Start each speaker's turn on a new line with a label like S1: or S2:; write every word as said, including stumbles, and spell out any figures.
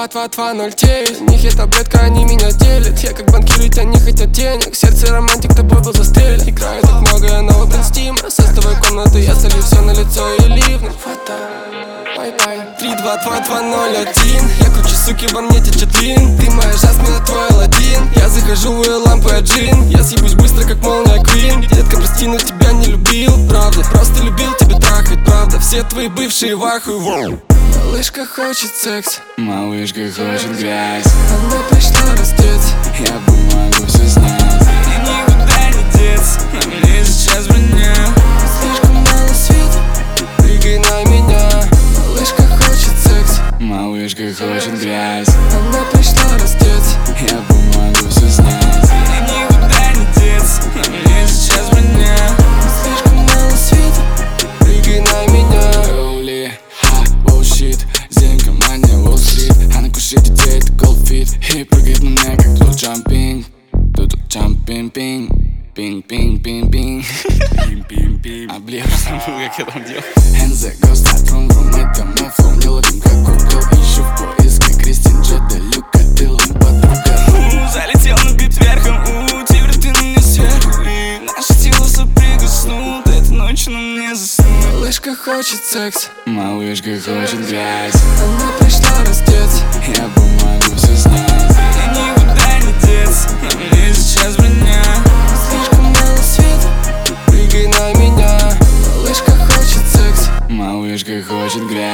S1: два два два ноль девять. У них я таблетка, они меня делят. Я как банкир, ведь они хотят денег. Сердце романтик, тобой был застрелен. Играет так много, я на Open Steam. Со с тобой комнаты, я солью все на лицо и ливну. Фото, бай-бай. Три два два два ноль один. Я круче, суки, во мне течет лин. Ты моя Жасмин, а твой Аладдин. Я захожу в ее лампы, а джин. Я съебусь быстро, как молния Квин. Детка, прости, но тебя не любил, правда. Просто любил тебя трахать, правда. Все твои бывшие в ахуе. Малышка хочет секс,
S2: малышка хочет грязь.
S1: Она пришла раздеться,
S2: я помогу все снять.
S1: И никуда не деться, на мне сейчас броня. Слишком мало света, прыгай на меня. Малышка хочет секс,
S2: малышка хочет грязь.
S1: Она пришла раздеться,
S2: я помогу все снять.
S1: И никуда не деться, на мне сейчас броня. Слишком мало света, прыгай на меня.
S2: Holy, ha, bullshit. Зеленка мания, Уолл-стрит. Она кушает детей, это голдфит. И прыгает на мне, как тут джампинг. Тут джампинг-пинг. Пинг-пинг-пинг-пинг. А, бля, я просто забыл, как я там делал. And the ghost start from room. Это мой флоу, не ловим, как Google. Ищу в поиске Кристин, Джеда, Люка, Дилан, подруга.
S1: Залетел на бит верхом, у тебя ты на мне сверху. И наши тела соприкоснут, этой ночью на мне заснут. Малышка хочет секс,
S2: малышка хочет грязь.
S1: Она пришла раздеться,
S2: я помогу все снять.
S1: И никуда не деться, на мне сейчас броня. Слишком мало света, прыгай на меня. Малышка хочет секс,
S2: малышка хочет грязь.